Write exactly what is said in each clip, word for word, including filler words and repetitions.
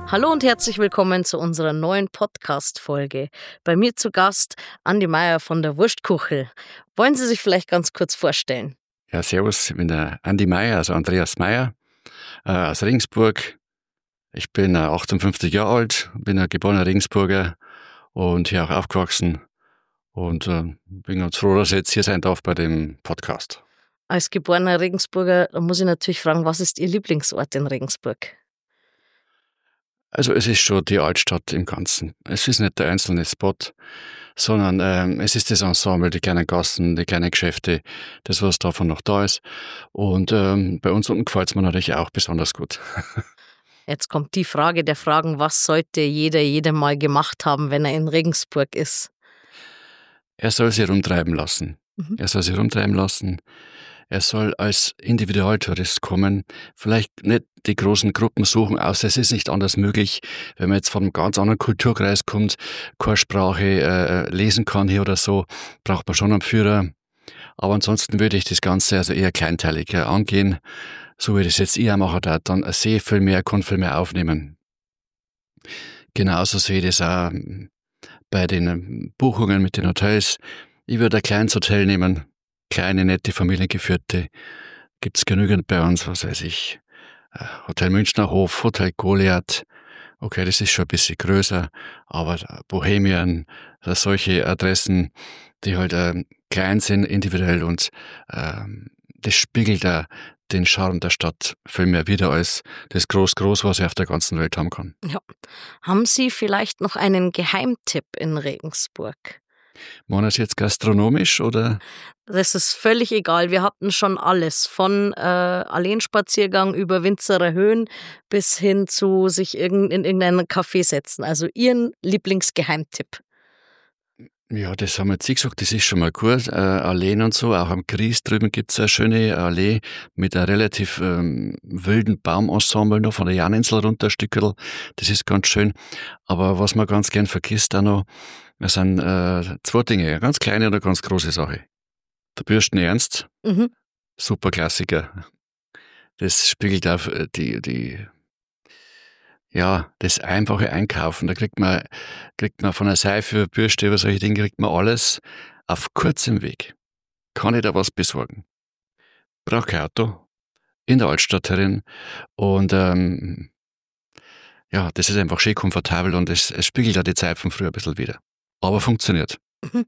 Hallo und herzlich willkommen zu unserer neuen Podcast-Folge. Bei mir zu Gast Andi Meier von der Wurstkuchel. Wollen Sie sich vielleicht ganz kurz vorstellen? Ja, servus, ich bin der Andi Meier, also Andreas Meier, äh, aus Regensburg. Ich bin äh, achtundfünfzig Jahre alt, bin ein geborener Regensburger und hier auch aufgewachsen und äh, bin ganz froh, dass ich jetzt hier sein darf bei dem Podcast. Als geborener Regensburger muss ich natürlich fragen, was ist Ihr Lieblingsort in Regensburg? Also es ist schon die Altstadt im Ganzen. Es ist nicht der einzelne Spot, sondern ähm, es ist das Ensemble, die kleinen Gassen, die kleinen Geschäfte, das, was davon noch da ist. Und ähm, bei uns unten gefällt es mir natürlich auch besonders gut. Jetzt kommt die Frage der Fragen, was sollte jeder, jede mal gemacht haben, wenn er in Regensburg ist? Er soll sich rumtreiben lassen. Mhm. Er soll sich rumtreiben lassen. Er soll als Individualtourist kommen, vielleicht nicht die großen Gruppen suchen, außer es ist nicht anders möglich, wenn man jetzt von einem ganz anderen Kulturkreis kommt, keine Sprache äh, lesen kann hier oder so, braucht man schon einen Führer. Aber ansonsten würde ich das Ganze also eher kleinteiliger angehen, so wie das jetzt eher mache, da dann sehe viel mehr, kann viel mehr aufnehmen. Genauso sehe ich das auch bei den Buchungen mit den Hotels. Ich würde ein kleines Hotel nehmen, kleine, nette, familiengeführte, gibt's genügend bei uns, was weiß ich, Hotel Münchner Hof, Hotel Goliath, okay, das ist schon ein bisschen größer, aber Bohemian, solche Adressen, die halt äh, klein sind, individuell und äh, das spiegelt da den Charme der Stadt viel mehr wider als das Groß-Groß, was ich auf der ganzen Welt haben kann. Ja. Haben Sie vielleicht noch einen Geheimtipp in Regensburg? Meinen Sie jetzt gastronomisch oder? Das ist völlig egal. Wir hatten schon alles. Von äh, Alleenspaziergang über Winzerer Höhen bis hin zu sich irgend, in irgendeinen Café setzen. Also Ihren Lieblingsgeheimtipp. Ja, das haben wir jetzt gesagt, das ist schon mal gut. Äh, Alleen und so, auch am Gries drüben gibt's eine schöne Allee mit einem relativ ähm, wilden Baumensemble noch von der Janinsel runter, ein Stückerl. Das ist ganz schön. Aber was man ganz gern vergisst auch noch, das sind äh, zwei Dinge, eine ganz kleine und eine ganz große Sache. Der Bürsten Ernst, Mhm. super Klassiker. Das spiegelt auf die, die, ja, das einfache Einkaufen. Da kriegt man, kriegt man von einer Seife, Bürste, über solche Dinge, kriegt man alles auf kurzem Weg. Kann ich da was besorgen? Brauche kein Auto, in der Altstadt herin und ähm, ja, das ist einfach schön komfortabel und es, es spiegelt auch die Zeit von früher ein bisschen wieder. Aber funktioniert. Mhm.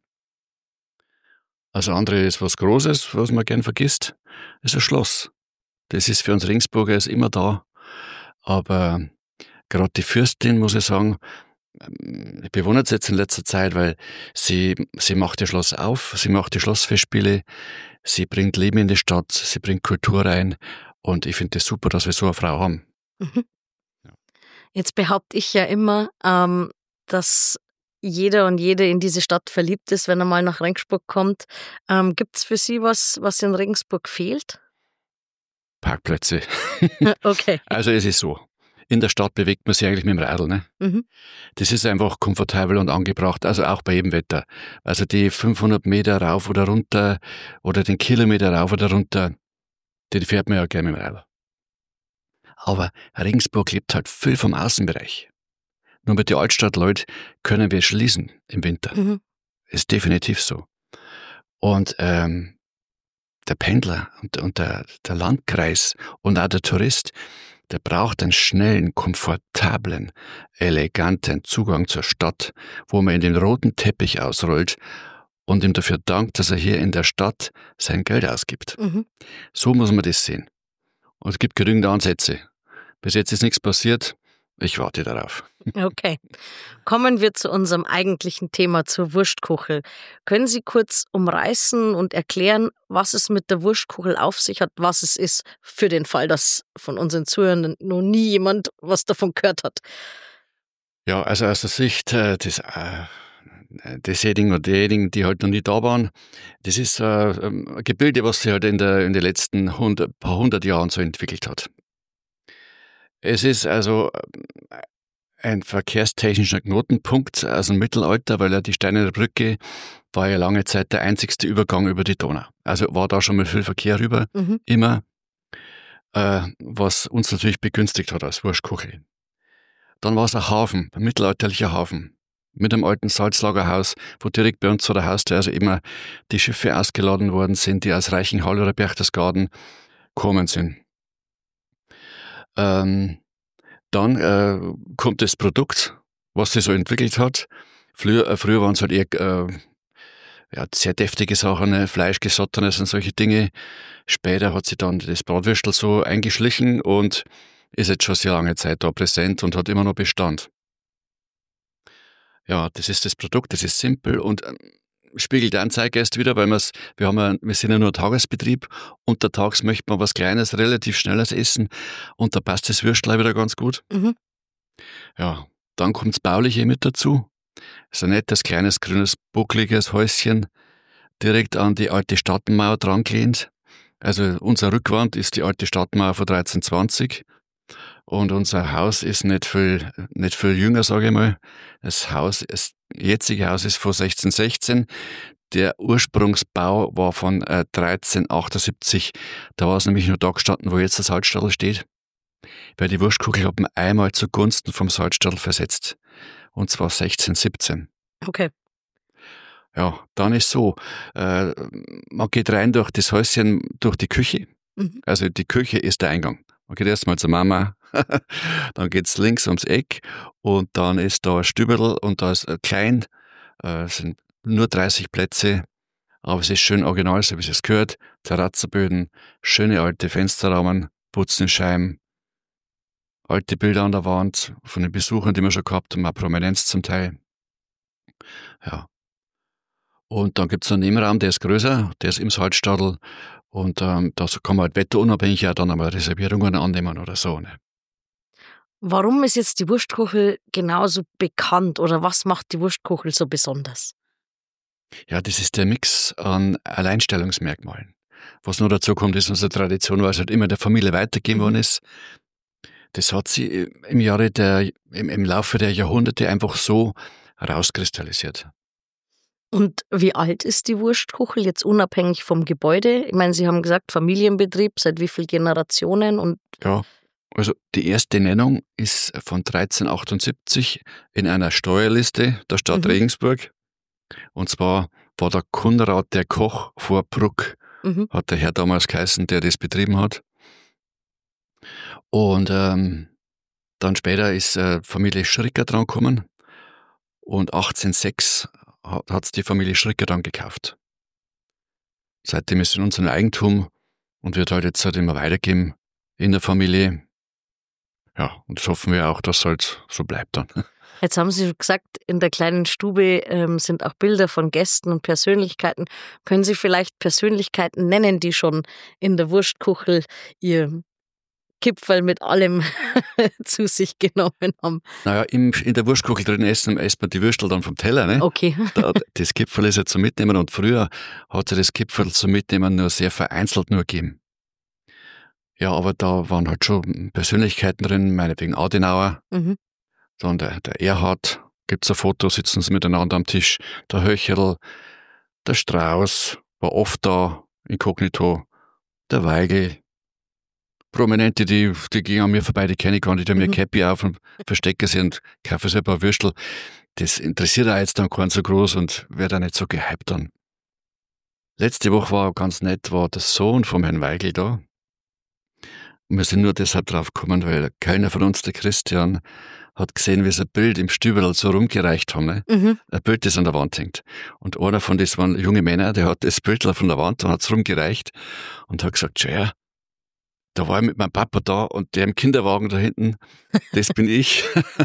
Also andere ist was Großes, was man gern vergisst, ist ein Schloss. Das ist für uns Regensburger ist immer da, aber gerade die Fürstin, muss ich sagen, ich bewundere es jetzt in letzter Zeit, weil sie, sie macht das Schloss auf, sie macht die Schlossfestspiele, sie bringt Leben in die Stadt, sie bringt Kultur rein und ich finde es das super, dass wir so eine Frau haben. Mhm. Jetzt behaupte ich ja immer, ähm, dass jeder und jede in diese Stadt verliebt ist, wenn er mal nach Regensburg kommt. Ähm, Gibt es für Sie was, was in Regensburg fehlt? Parkplätze. Okay. Also es ist so. In der Stadt bewegt man sich eigentlich mit dem Radl, ne? Mhm. Das ist einfach komfortabel und angebracht, also auch bei jedem Wetter. Also die fünfhundert Meter rauf oder runter oder den Kilometer rauf oder runter, den fährt man ja gerne mit dem Radl. Aber Regensburg lebt halt viel vom Außenbereich. Nur mit den Altstadtleuten können wir schließen im Winter. Mhm. Ist definitiv so. Und ähm, der Pendler und, und der, der Landkreis und auch der Tourist, der braucht einen schnellen, komfortablen, eleganten Zugang zur Stadt, wo man in den roten Teppich ausrollt und ihm dafür dankt, dass er hier in der Stadt sein Geld ausgibt. Mhm. So muss man das sehen. Und es gibt genügend Ansätze. Bis jetzt ist nichts passiert. Ich warte darauf. Okay. Kommen wir zu unserem eigentlichen Thema, zur Wurstkuchel. Können Sie kurz umreißen und erklären, was es mit der Wurstkuchel auf sich hat, was es ist, für den Fall, dass von unseren Zuhörern noch nie jemand was davon gehört hat? Ja, also aus der Sicht äh, des, äh, desjenigen oder derjenigen, die halt noch nie da waren, das ist äh, ein Gebilde, was sich halt in, der, in den letzten hundert, paar hundert Jahren so entwickelt hat. Es ist also ein verkehrstechnischer Knotenpunkt aus dem Mittelalter, weil ja die Steinerne Brücke war ja lange Zeit der einzigste Übergang über die Donau. Also war da schon mal viel Verkehr rüber, Mhm. immer, äh, was uns natürlich begünstigt hat als Wurstkuchel. Dann war es ein Hafen, ein mittelalterlicher Hafen. Mit einem alten Salzlagerhaus, wo direkt bei uns vor der Haustür also immer die Schiffe ausgeladen worden sind, die aus Reichenhall oder Berchtesgaden gekommen sind. Ähm, dann äh, kommt das Produkt, was sich so entwickelt hat. Früher, äh, früher waren es halt eher äh, ja, sehr deftige Sachen, ne? Fleisch, Gesottenes und solche Dinge. Später hat sich dann das Bratwürstel so eingeschlichen und ist jetzt schon sehr lange Zeit da präsent und hat immer noch Bestand. Ja, das ist das Produkt, das ist simpel und ähm, spiegelt einen Zeitgeist wieder, weil wir's, wir haben ja, wir sind ja nur ein Tagesbetrieb. Untertags möchte man was Kleines, relativ Schnelles essen und da passt das Würstel wieder ganz gut. Mhm. Ja, dann kommt das Bauliche mit dazu. So ein nettes, kleines, grünes, buckliges Häuschen, direkt an die alte Stadtmauer dran gelehnt. Also unsere Rückwand ist die alte Stadtmauer von dreizehnhundertzwanzig und unser Haus ist nicht viel, nicht viel jünger, sage ich mal. Das Haus, das jetzige Haus ist von sechzehnhundertsechzehn. Der Ursprungsbau war von äh, dreizehnhundertachtundsiebzig. Da war es nämlich nur da gestanden, wo jetzt das Salzstadel steht. Weil die Wurstkuchel hat man einmal zugunsten vom Salzstadel versetzt. Und zwar sechzehnhundertsiebzehn. Okay. Ja, dann ist so, äh, man geht rein durch das Häuschen, durch die Küche. Mhm. Also die Küche ist der Eingang. Man geht erstmal zur Mama, dann geht's links ums Eck und dann ist da ein Stüberl und da ist äh, klein, äh, sind nur dreißig Plätze, aber es ist schön original, so wie es gehört. Terrazzenböden, schöne alte Fensterrahmen, Putzenscheiben, alte Bilder an der Wand von den Besuchern, die wir schon gehabt haben, auch Prominenz zum Teil. Ja. Und dann gibt's einen Nebenraum, der ist größer, der ist im Salzstadel und ähm, da kann man halt wetterunabhängig auch dann einmal Reservierungen annehmen oder so. Ne? Warum ist jetzt die Wurstkuchel genauso bekannt oder was macht die Wurstkuchel so besonders? Ja, das ist der Mix an Alleinstellungsmerkmalen. Was noch dazu kommt, ist unsere Tradition, weil es halt immer der Familie weitergegeben worden Mhm. ist. Das hat sich im Jahre der, im, im Laufe der Jahrhunderte einfach so rauskristallisiert. Und wie alt ist die Wurstkuchel jetzt unabhängig vom Gebäude? Ich meine, Sie haben gesagt, Familienbetrieb, seit wie vielen Generationen? Und Ja, also die erste Nennung ist von dreizehnhundertachtundsiebzig in einer Steuerliste der Stadt Mhm. Regensburg. Und zwar war der Konrad der Koch vor Bruck, mhm. hat der Herr damals geheißen, der das betrieben hat. Und ähm, dann später ist äh, Familie Schricker dran gekommen und achtzehnhundertsechs hat es die Familie Schricker dann gekauft. Seitdem ist es in unserem Eigentum und wird halt jetzt halt immer weitergeben in der Familie. Ja, und das hoffen wir auch, dass es halt so bleibt dann. Jetzt haben Sie gesagt, in der kleinen Stube ähm, sind auch Bilder von Gästen und Persönlichkeiten. Können Sie vielleicht Persönlichkeiten nennen, die schon in der Wurstkuchel ihr Kipferl mit allem zu sich genommen haben? Naja, im, in der Wurstkuchel drin essen, isst man die Würstel dann vom Teller, ne? Okay. Da, das Kipferl ist ja zum Mitnehmen und früher hat es das Kipferl zum Mitnehmen nur sehr vereinzelt nur gegeben. Ja, aber da waren halt schon Persönlichkeiten drin, meinetwegen Adenauer, Mhm. dann der, der Erhard, gibt's ein Foto, sitzen sie miteinander am Tisch, der Höcherl, der Strauß war oft da, inkognito, der Weigel, Prominente, die, die gingen an mir vorbei, die kenne ich gar nicht, die haben Mhm. ihr Käppi auf und verstecken sie und kaufen sich ein paar Würstel. Das interessiert auch jetzt dann keinen so groß und wird auch nicht so gehypt dann. Letzte Woche war ganz nett, war der Sohn vom Herrn Weigel da. Und wir sind nur deshalb drauf gekommen, weil keiner von uns, der Christian, hat gesehen, wie sie ein Bild im Stüberl so rumgereicht haben. Ne? Mhm. Ein Bild, das an der Wand hängt. Und einer von das waren junge Männer, der hat das Bild von der Wand und hat es rumgereicht und hat gesagt, ja, da war ich mit meinem Papa da und der im Kinderwagen da hinten, das bin ich.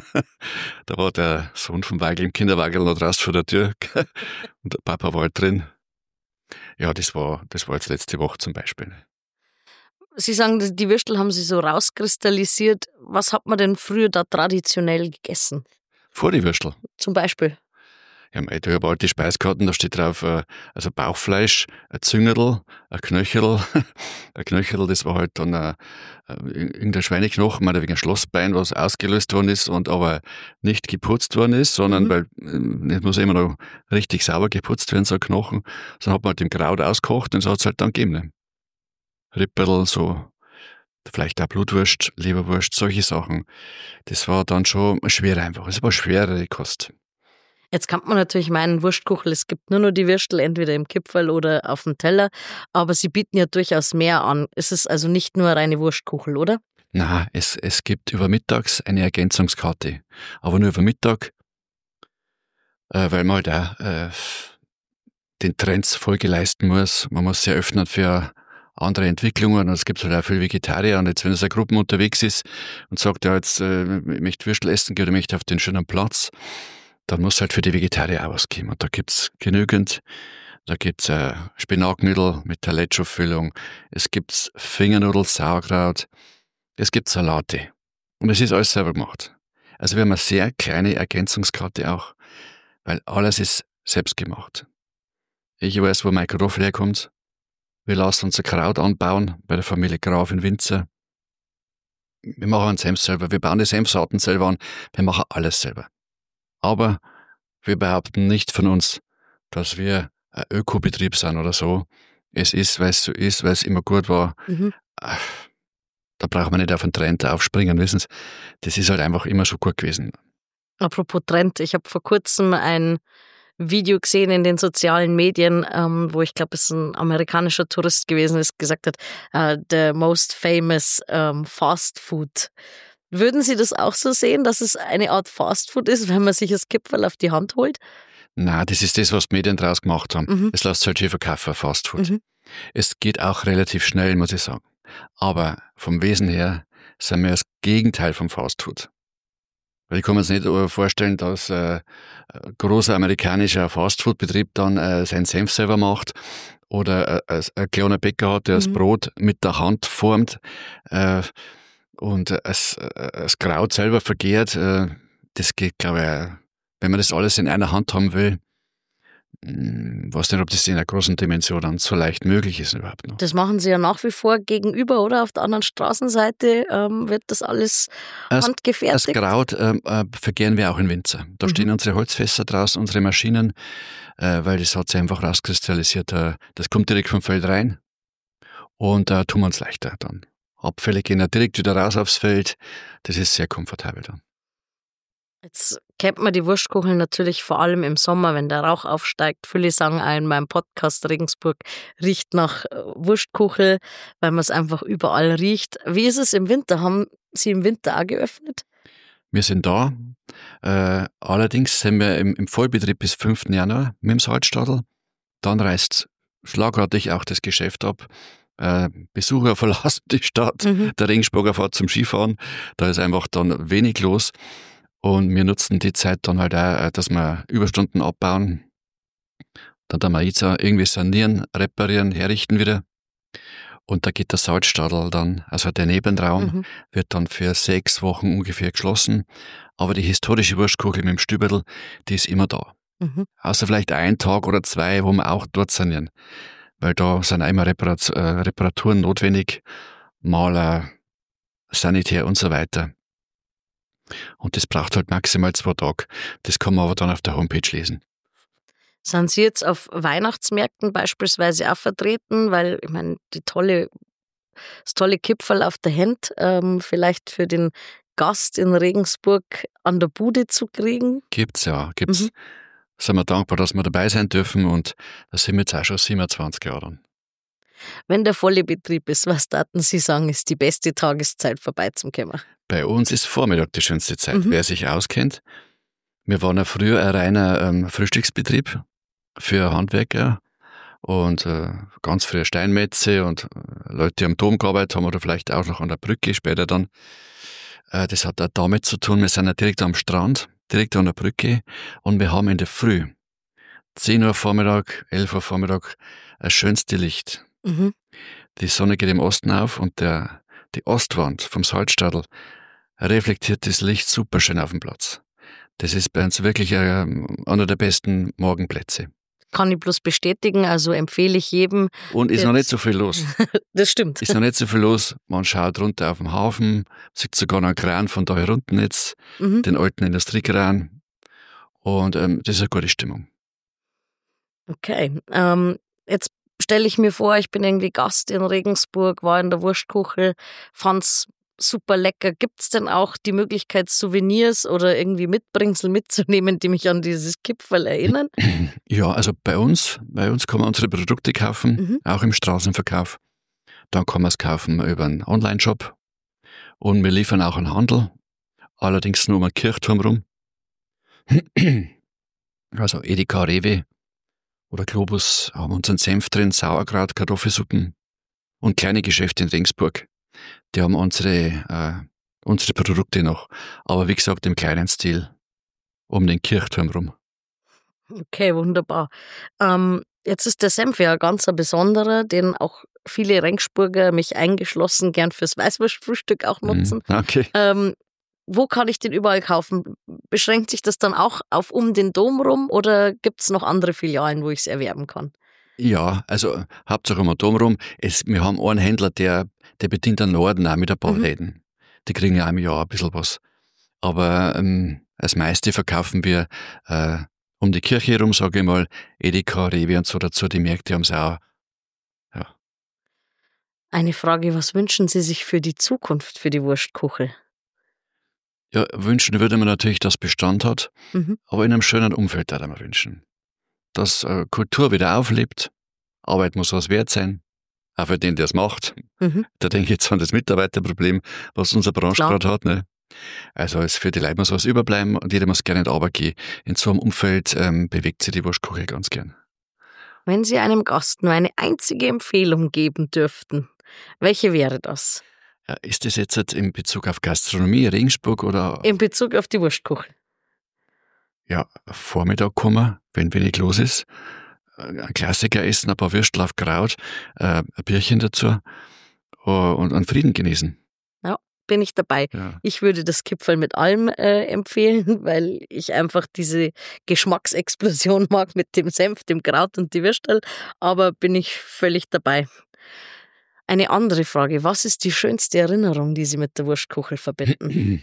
Da war der Sohn von Weigel im Kinderwagen noch draußen vor der Tür und der Papa war halt drin. Ja, das war, das war jetzt letzte Woche zum Beispiel. Sie sagen, die Würstel haben Sie so rauskristallisiert. Was hat man denn früher da traditionell gegessen? Vor die Würstel. Zum Beispiel? Ja, mei, ich habe alte Speiskarten, da steht drauf, äh, also Bauchfleisch, ein Züngerl, ein Knöcherl. Ein Knöcherl, das war halt dann äh, irgendein Schweineknochen, mehr wegen ein Schlossbein, was ausgelöst worden ist und aber nicht geputzt worden ist, sondern Mhm. weil äh, es muss immer noch richtig sauber geputzt werden, so ein Knochen. Dann hat man halt im Kraut ausgekocht und so hat es halt dann gegeben. Ne? Ripperl, so vielleicht auch Blutwurst, Leberwurst, solche Sachen. Das war dann schon schwer einfach. Es war schwerere Kost. Jetzt kann man natürlich meinen, Wurstkuchel, es gibt nur noch die Würstel, entweder im Kipferl oder auf dem Teller, aber Sie bieten ja durchaus mehr an. Es ist also nicht nur reine Wurstkuchel, oder? Na, es, es gibt über mittags eine Ergänzungskarte. Aber nur über Mittag, äh, weil man halt auch äh, den Trends Folge leisten muss. Man muss sich öffnen für andere Entwicklungen. Und es gibt halt auch viele Vegetarier. Und jetzt, wenn es eine Gruppe unterwegs ist und sagt, ja, jetzt äh, ich möchte Würstel essen gehen oder möchte auf den schönen Platz, dann muss halt für die Vegetarier auch was geben. Und da gibt's genügend. Da gibt's äh, Spinatknödel mit Taleggio-Füllung. Es gibt Fingernudeln, Sauerkraut. Es gibt Salate. Und es ist alles selber gemacht. Also wir haben eine sehr kleine Ergänzungskarte auch, weil alles ist selbst gemacht. Ich weiß, wo mein Kartoffel herkommt. Wir lassen unser Kraut anbauen bei der Familie Graf in Winzer. Wir machen einen Senf selber. Wir bauen die Senfsaaten selber an. Wir machen alles selber. Aber wir behaupten nicht von uns, dass wir ein Ökobetrieb sind oder so. Es ist, weil es so ist, weil es immer gut war. Mhm. Da braucht man nicht auf einen Trend aufspringen, wissen Sie. Das ist halt einfach immer schon gut gewesen. Apropos Trend, ich habe vor kurzem ein Video gesehen in den sozialen Medien, ähm, wo ich glaube, es ein amerikanischer Tourist gewesen ist, gesagt hat, uh, the most famous um, Fast Food. Würden Sie das auch so sehen, dass es eine Art Fast Food ist, wenn man sich das Kipferl auf die Hand holt? Na, das ist das, was die Medien draus gemacht haben. Mhm. Es lässt sich halt schön verkaufen, Fast Food. Mhm. Es geht auch relativ schnell, muss ich sagen. Aber vom Wesen her sind wir das Gegenteil vom Fast Food. Weil ich kann mir jetzt nicht vorstellen, dass äh, ein großer amerikanischer Fastfood-Betrieb dann äh, seinen Senf selber macht oder äh, ein kleiner Bäcker hat, der mhm. das Brot mit der Hand formt äh, und äh, das, äh, das Kraut selber vergärt. Äh, das geht, glaube ich, wenn man das alles in einer Hand haben will, ich weiß nicht, ob das in einer großen Dimension dann so leicht möglich ist überhaupt noch. Das machen Sie ja nach wie vor gegenüber, oder? Auf der anderen Straßenseite ähm, wird das alles das, handgefertigt? Das Kraut äh, vergären wir auch in Winzer. Da mhm. stehen unsere Holzfässer draußen, unsere Maschinen, äh, weil das hat sich einfach rauskristallisiert. Äh, das kommt direkt vom Feld rein und da äh, tun wir uns leichter dann. Abfälle gehen ja direkt wieder raus aufs Feld. Das ist sehr komfortabel dann. Jetzt kennt man die Wurstkucheln natürlich vor allem im Sommer, wenn der Rauch aufsteigt. Viele sagen auch in meinem Podcast, Regensburg riecht nach Wurstkuchel, weil man es einfach überall riecht. Wie ist es im Winter? Haben Sie im Winter auch geöffnet? Wir sind da. Äh, allerdings sind wir im, im Vollbetrieb bis fünften Januar mit dem Salzstadel. Dann reißt schlagartig auch das Geschäft ab. Äh, Besucher verlassen die Stadt. Mhm. Der Regensburger fährt zum Skifahren. Da ist einfach dann wenig los. Und wir nutzen die Zeit dann halt auch, dass wir Überstunden abbauen. Dann tun wir jetzt auch irgendwie sanieren, reparieren, herrichten wieder. Und da geht der Salzstadel dann, also der Nebenraum, mhm. wird dann für sechs Wochen ungefähr geschlossen. Aber die historische Wurstkuchel mit dem Stüberl, die ist immer da. Mhm. Außer vielleicht ein Tag oder zwei, wo wir auch dort sanieren. Weil da sind auch immer Reparat- äh, Reparaturen notwendig, Maler, Sanitär und so weiter. Und das braucht halt maximal zwei Tage. Das kann man aber dann auf der Homepage lesen. Sind Sie jetzt auf Weihnachtsmärkten beispielsweise auch vertreten? Weil, ich meine, die tolle, das tolle Kipferl auf der Hand ähm, vielleicht für den Gast in Regensburg an der Bude zu kriegen? Gibt's ja, gibt's. Mhm. Sind wir dankbar, dass wir dabei sein dürfen und da sind wir jetzt auch schon siebenundzwanzig Jahre. Wenn der volle Betrieb ist, was daten Sie sagen, ist die beste Tageszeit vorbeizukommen? Bei uns ist Vormittag die schönste Zeit, mhm. wer sich auskennt. Wir waren ja früher ein reiner ähm, Frühstücksbetrieb für Handwerker und äh, ganz früher Steinmetze und äh, Leute, die am Dom gearbeitet haben oder vielleicht auch noch an der Brücke später dann. Äh, das hat auch damit zu tun, wir sind ja direkt am Strand, direkt an der Brücke und wir haben in der Früh, zehn Uhr Vormittag, elf Uhr Vormittag, das schönste Licht. Mhm. Die Sonne geht im Osten auf und der, die Ostwand vom Salzstadel reflektiert das Licht super schön auf dem Platz. Das ist bei uns wirklich äh, einer der besten Morgenplätze. Kann ich bloß bestätigen, also empfehle ich jedem. Und ist noch nicht so viel los. Das stimmt. Ist noch nicht so viel los. Man schaut runter auf den Hafen, sieht sogar noch einen Kran von da herunten jetzt, mhm. den alten Industriekran. Und ähm, das ist eine gute Stimmung. Okay, ähm, jetzt stelle ich mir vor, ich bin irgendwie Gast in Regensburg, war in der Wurstkuchel, fand's super lecker. Gibt's denn auch die Möglichkeit, Souvenirs oder irgendwie Mitbringsel mitzunehmen, die mich an dieses Kipferl erinnern? Ja, also bei uns, bei uns kann man unsere Produkte kaufen, Mhm. auch im Straßenverkauf. Dann kann man es kaufen über einen Online-Shop und wir liefern auch einen Handel, allerdings nur um den Kirchturm rum. Also Edeka, Rewe oder Globus haben unseren Senf drin, Sauerkraut, Kartoffelsuppen und kleine Geschäfte in Regensburg. Die haben unsere, äh, unsere Produkte noch, aber wie gesagt im kleinen Stil um den Kirchturm rum. Okay, wunderbar. Ähm, jetzt ist der Senf ja ein ganz ein besonderer, den auch viele Regensburger, mich eingeschlossen, gern fürs Weißwurstfrühstück auch nutzen. Mhm, okay. Ähm, wo kann ich den überall kaufen? Beschränkt sich das dann auch auf um den Dom rum oder gibt es noch andere Filialen, wo ich es erwerben kann? Ja, also Hauptsache um den Dom rum. Es, wir haben einen Händler, der, der bedient den Norden auch mit ein paar Mhm. Läden. Die kriegen ja im Jahr ein bisschen was. Aber ähm, das meiste verkaufen wir äh, um die Kirche herum, sage ich mal, Edeka, Rewe und so dazu. Die Märkte haben es auch. Ja. Eine Frage, was wünschen Sie sich für die Zukunft für die Wurstkuchel? Ja, wünschen würde man natürlich, dass Bestand hat, Mhm. aber in einem schönen Umfeld würde man wünschen. Dass äh, Kultur wieder auflebt, Arbeit muss was wert sein, auch für den, der es macht. Mhm. Da denke ich jetzt an das Mitarbeiterproblem, was unsere Branche Klar. gerade hat. Ne? Also es für die Leute muss was überbleiben und jeder muss gerne in die Arbeit gehen. In so einem Umfeld ähm, bewegt sich die Wurstkuchel ganz gern. Wenn Sie einem Gast nur eine einzige Empfehlung geben dürften, welche wäre das? Ja, ist das jetzt in Bezug auf Gastronomie, Regensburg oder In Bezug auf die Wurstkuchel. ja, Vormittag kommen, wenn wenig los ist? Ein Klassiker essen, ein paar Würstel auf Kraut, äh, ein Bierchen dazu äh, und einen Frieden genießen. Ja, bin ich dabei. Ja. Ich würde das Kipferl mit allem äh, empfehlen, weil ich einfach diese Geschmacksexplosion mag mit dem Senf, dem Kraut und die Würstel, aber bin ich völlig dabei. Eine andere Frage, was ist die schönste Erinnerung, die Sie mit der Wurstkuchel verbinden?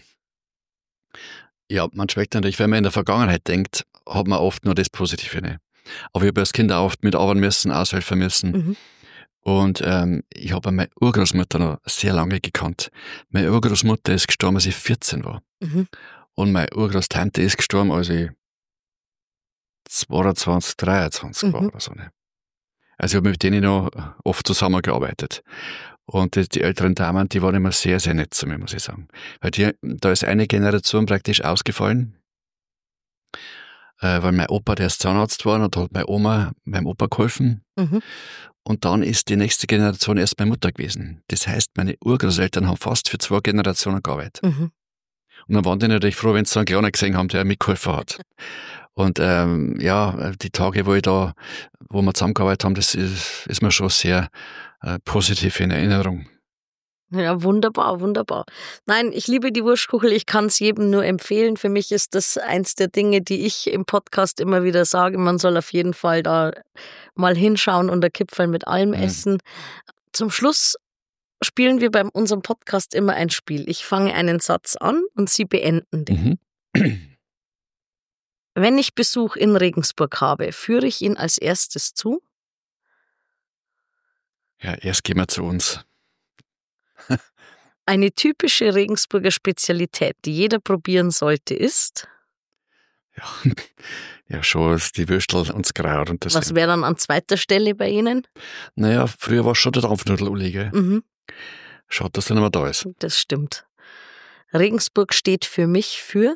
Ja, man schmeckt natürlich, wenn man in der Vergangenheit denkt, hat man oft nur das Positive. Ne? Aber ich habe als Kind auch oft mitarbeiten müssen, aushelfen müssen. Mhm. Und ähm, ich habe meine Urgroßmutter noch sehr lange gekannt. Meine Urgroßmutter ist gestorben, als ich vierzehn war. Mhm. Und meine Urgroßtante ist gestorben, als ich zweiundzwanzig, dreiundzwanzig war Mhm. oder so. Ne? Also ich habe mit denen noch oft zusammengearbeitet. Und die, die älteren Damen, die waren immer sehr, sehr nett zu mir, muss ich sagen. Weil die, da ist eine Generation praktisch ausgefallen, äh, weil mein Opa, der ist Zahnarzt war, und da hat meine Oma meinem Opa geholfen. Mhm. Und dann ist die nächste Generation erst meine Mutter gewesen. Das heißt, meine Urgroßeltern haben fast für zwei Generationen gearbeitet. Mhm. Und dann waren die natürlich froh, wenn sie so einen Kleinen gesehen haben, der mitgeholfen hat. Und ähm, ja, die Tage, wo ich da, wo wir zusammengearbeitet haben, das ist, ist mir schon sehr äh, positiv in Erinnerung. Ja, wunderbar, wunderbar. Nein, ich liebe die Wurstkuchel, ich kann es jedem nur empfehlen. Für mich ist das eins der Dinge, die ich im Podcast immer wieder sage. Man soll auf jeden Fall da mal hinschauen und ein Kipferl mit allem Mhm. essen. Zum Schluss spielen wir bei unserem Podcast immer ein Spiel. Ich fange einen Satz an und Sie beenden den. Mhm. Wenn ich Besuch in Regensburg habe, führe ich ihn als erstes zu? Ja, erst gehen wir zu uns. Eine typische Regensburger Spezialität, die jeder probieren sollte, ist? Ja, ja schon ist die Würstel und das Kraut und das. Was wäre dann an zweiter Stelle bei Ihnen? Naja, früher war es schon der Dampfnudel-Uli, gell? Mhm, Schaut, dass er nicht mehr da ist. das stimmt. Regensburg steht für mich für?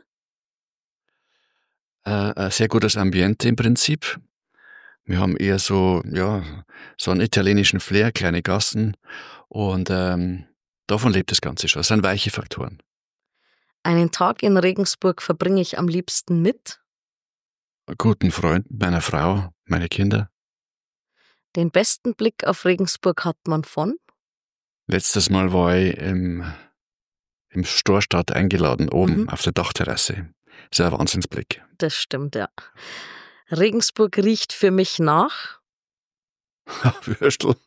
Äh, ein sehr gutes Ambiente im Prinzip. Wir haben eher so, ja, so einen italienischen Flair, kleine Gassen und ähm, davon lebt das Ganze schon. Es sind weiche Faktoren. Einen Tag in Regensburg verbringe ich am liebsten mit? Guten Freunden, meiner Frau, meine Kinder. Den besten Blick auf Regensburg hat man von? Letztes Mal war ich im, im Storstadt eingeladen, oben Mhm, auf der Dachterrasse. Das ist ein Wahnsinnsblick. das stimmt, ja. Regensburg riecht für mich nach? Würstel.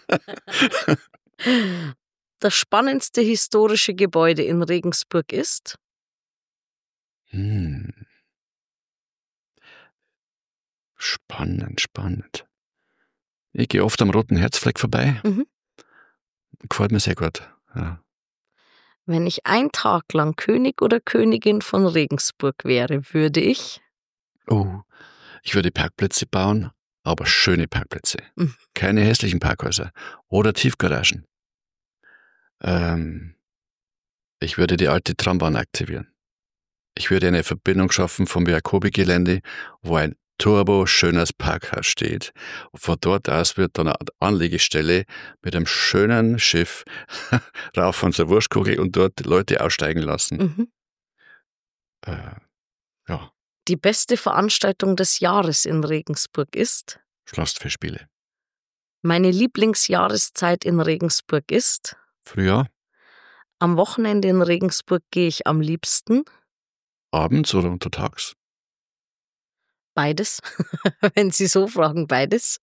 Das spannendste historische Gebäude in Regensburg ist? Hm. Spannend, spannend. Ich gehe oft am Roten Herzfleck vorbei. Mhm. Gefällt mir sehr gut. Ja. Wenn ich einen Tag lang König oder Königin von Regensburg wäre, würde ich? Oh, ich würde Parkplätze bauen, aber schöne Parkplätze. Mhm. Keine hässlichen Parkhäuser oder Tiefgaragen. Ähm, ich würde die alte Trambahn aktivieren. Ich würde eine Verbindung schaffen vom Jakobi-Gelände, wo ein turboschönes Parkhaus steht. Von dort aus wird dann eine Anlegestelle mit einem schönen Schiff rauf von zur Wurstkugel und dort die Leute aussteigen lassen. Mhm. Äh, ja, Die beste Veranstaltung des Jahres in Regensburg ist? Schlosspferdspiele. Meine Lieblingsjahreszeit in Regensburg ist? Frühjahr, Am Wochenende in Regensburg gehe ich am liebsten? abends oder untertags. Beides. Wenn Sie so fragen, beides.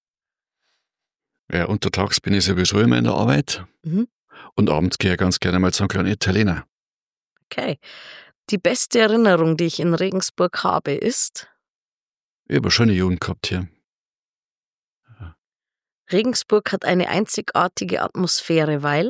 Ja, untertags bin ich sowieso immer in der Arbeit Mhm. und abends gehe ich ganz gerne mal zu einem kleinen Italiener. Okay. Die beste Erinnerung, die ich in Regensburg habe, ist? Ich habe eine schöne Jugend gehabt hier. Regensburg hat eine einzigartige Atmosphäre, weil?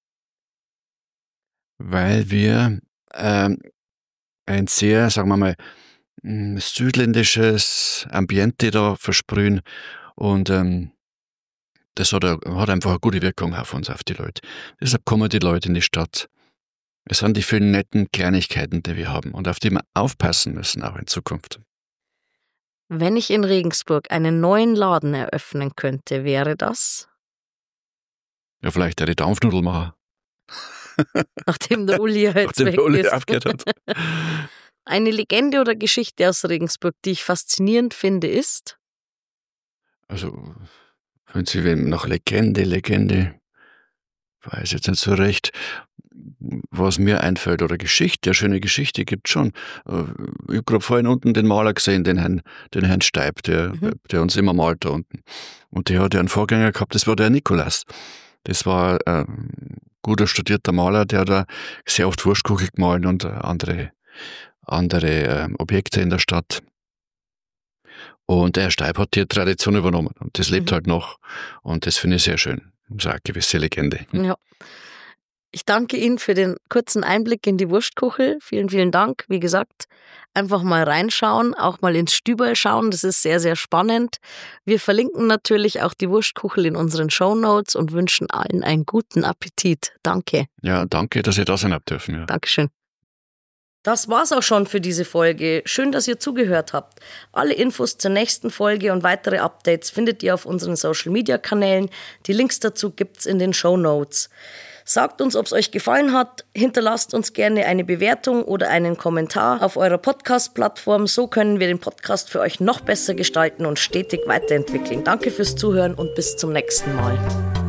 Weil wir ähm, ein sehr, sagen wir mal, mh, südländisches Ambiente da versprühen und ähm, das hat, a- hat einfach eine gute Wirkung auf uns, auf die Leute. Deshalb kommen die Leute in die Stadt. Es sind die vielen netten Kleinigkeiten, die wir haben und auf die wir aufpassen müssen, auch in Zukunft. Wenn ich in Regensburg einen neuen Laden eröffnen könnte, wäre das? Ja, vielleicht der die Dampfnudel machen, Nachdem der Uli ja jetzt nachdem weg der Uli ist. aufgehört hat. Eine Legende oder Geschichte aus Regensburg, die ich faszinierend finde, ist? Also, wenn Sie wem nach Legende, Legende, weiß jetzt nicht so recht, was mir einfällt, oder Geschichte, eine schöne Geschichte gibt schon. Äh, Ich habe gerade vorhin unten den Maler gesehen, den Herrn, den Herrn Steib, der, Mhm. der uns immer malt da unten. Und der hat ja einen Vorgänger gehabt, das war der Nikolaus. Das war ein guter, studierter Maler, der hat da sehr oft Wurstkugel gemalt und äh, andere, andere ähm, Objekte in der Stadt. Und der Herr Steib hat die Tradition übernommen und das lebt Mhm. halt noch. Und das finde ich sehr schön. Das ist auch eine gewisse Legende. Ja. Ich danke Ihnen für den kurzen Einblick in die Wurstkuchel. Vielen, vielen Dank. Wie gesagt, einfach mal reinschauen, auch mal ins Stüberl schauen. Das ist sehr, sehr spannend. Wir verlinken natürlich auch die Wurstkuchel in unseren Shownotes und wünschen allen einen guten Appetit. Danke. Ja, danke, dass ihr da sein habt dürfen. Ja. Dankeschön. Das war's auch schon für diese Folge. Schön, dass ihr zugehört habt. Alle Infos zur nächsten Folge und weitere Updates findet ihr auf unseren Social-Media-Kanälen. Die Links dazu gibt's in den Shownotes. Sagt uns, ob es euch gefallen hat. Hinterlasst uns gerne eine Bewertung oder einen Kommentar auf eurer Podcast-Plattform. So können wir den Podcast für euch noch besser gestalten und stetig weiterentwickeln. Danke fürs Zuhören und bis zum nächsten Mal.